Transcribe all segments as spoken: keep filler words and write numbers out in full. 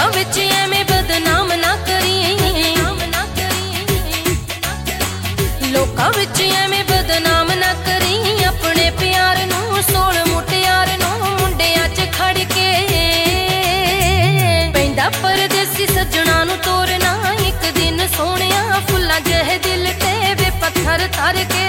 ਲੋਕਾਂ ਵਿੱਚ ਐਵੇਂ ਬਦਨਾਮ ਨਾ ਕਰੀ, ਲੋਕਾਂ ਵਿੱਚ ਐਵੇਂ ਬਦਨਾਮ ਨਾ ਕਰੀ। ਆਪਣੇ ਪਿਆਰ ਨੂੰ ਸੋਹਣ ਮੁਟਿਆਰ ਨੂੰ ਮੁੰਡਿਆਂ 'ਚ ਖੜ ਕੇ ਪੈਂਦਾ ਪਰਦੇਸੀ ਸੱਜਣਾ ਨੂੰ ਤੋਰਨਾ। ਇੱਕ ਦਿਨ ਸੋਹਣਿਆ ਫੁੱਲਾਂ ਜਿਹੇ ਦਿਲ ਤੇ ਵੇ ਪੱਥਰ ਧਰ ਕੇ।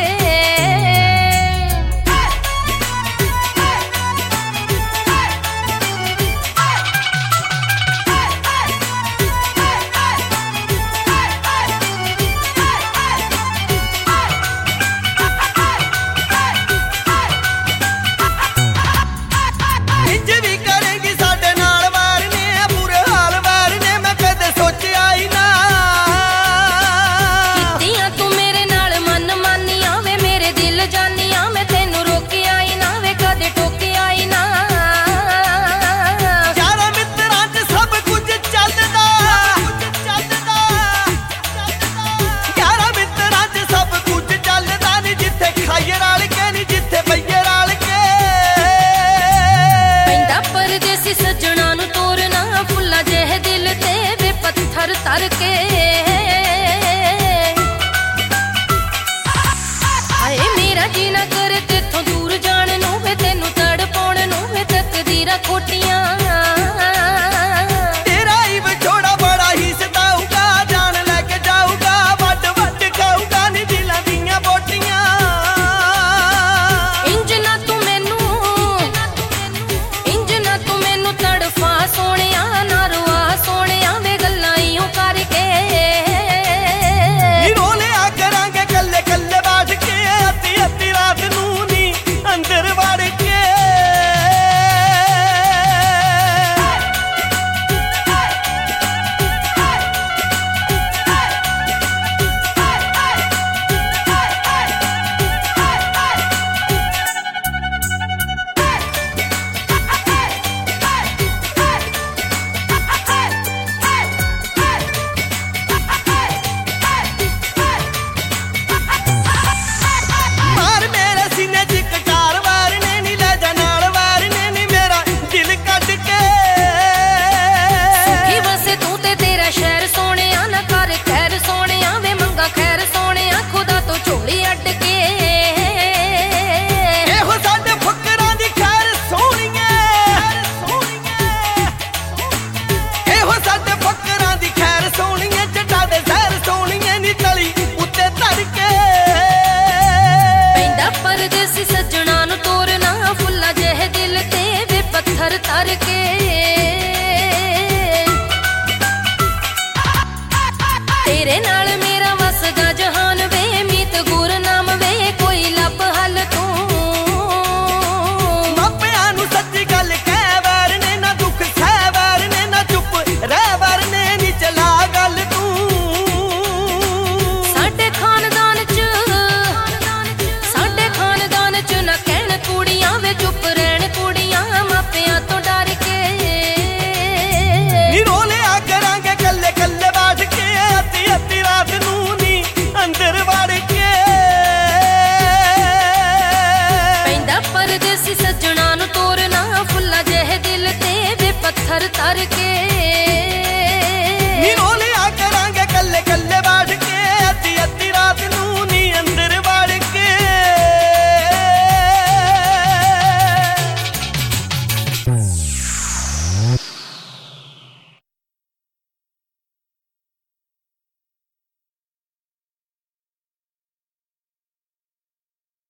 ਧਰ ਕੇ ਹਾਏ ਮੇਰਾ ਜੀ ਨਾ ਕਰੇ ਤੇਥੋਂ ਦੂਰ ਜਾਣ ਨੂੰ ਵੇ ਤੈਨੂੰ ਤੜਪਾਉਣ ਨੂੰ ਵੇ ਤਕਦੀਰਾਂ ਖੋਟੀਆਂ। ਤੇਰਾ ਹੀ ਵਿਛੋੜਾ ਬੜਾ ਹੀ ਸਤਾਊਗਾ ਜਾਨ ਲੈ ਕੇ ਜਾਊਗਾ ਵੱਡ ਵੱਡ ਖਾਊਗਾ ਨੀ ਦਿਲਾਂ ਦੀਆਂ ਬੋਟੀਆਂ। ਇੰਜ ਨਾ ਤੂੰ ਮੈਨੂੰ ਇੰਜ ਨਾ ਤੂੰ ਮੈਨੂੰ ਤੜਫਾ ਸੋਹਣਿਆ ਨਾ ਰੁਆ ਸੋਹਣਿਆ ਵੇ ਗੱਲਾਂ ਕਰਕੇ। ਨੀ ਰੋਲਿਆ ਕਰਾਂਗੇ ਕੱਲੇ ਕੱਲੇ ਬੈਠ ਕੇ ਅੱਧੀ ਅੱਧੀ ਰਾਤ ਨੂੰ ਨੀ ਅੰਦਰ ਵੜ ਕੇ। ਸੱਜਣਾ ਨੂੰ ਤੋਰਨਾ ਫੁੱਲਾਂ ਜਿਹੇ ਦਿਲ ਤੇ ਵੇ ਪੱਥਰ ਧਰ ਕੇ। ਤੇਰੇ ਨਾਲ ਮੇਰਾ ਵਸਦਾ ਜਹਾਨ ਵੇ ਮੀਤ ਗੁਰਨਾਮ ਵੇ ਕੋਈ ਲੱਭ ਹੱਲ ਤੂੰ। ਮਾਪਿਆਂ ਨੂੰ ਸੱਚੀ ਗੱਲ ਕਹਿ ਵੈਰ ਨੇ ਨਾ ਦੁੱਖ ਸਹਿ ਵੈਰ ਨੇ ਨਾ ਚੁੱਪ ਰਹਿ ਵੈਰ ਨੇ ਨੀ ਚਲਾ ਗੱਲ ਤੂੰ। ਸਾਡੇ ਖਾਨਦਾਨ 'ਚ ਨਾ ਕਹਿਣ ਕੁੜੀਆਂ ਵੇ ਚੁੱਪ ਰਹਿਣ ਕੁੜੀਆਂ ਮਾਪਿਆਂ ਤੋਂ ਡਰ ਕੇ। ਨੀ ਰੋਲਿਆ ਕਰਾਂਗੇ ਕੱਲੇ ਕੱਲੇ ਬੈਠ ਕੇ ਅੱਧੀ ਅੱਧੀ ਰਾਤ ਨੂੰ ਨੀ ਅੰਦਰ ਵੜ ਕੇ। ਪੈਂਦਾ ਪਰਦੇਸੀ ਸੱਜਣਾ ਨੂੰ ਤੋਰਨਾ ਫੁੱਲਾਂ ਜਿਹੇ ਦਿਲ ਤੇ ਵੇ ਪੱਥਰ ਧਰ ਕੇ।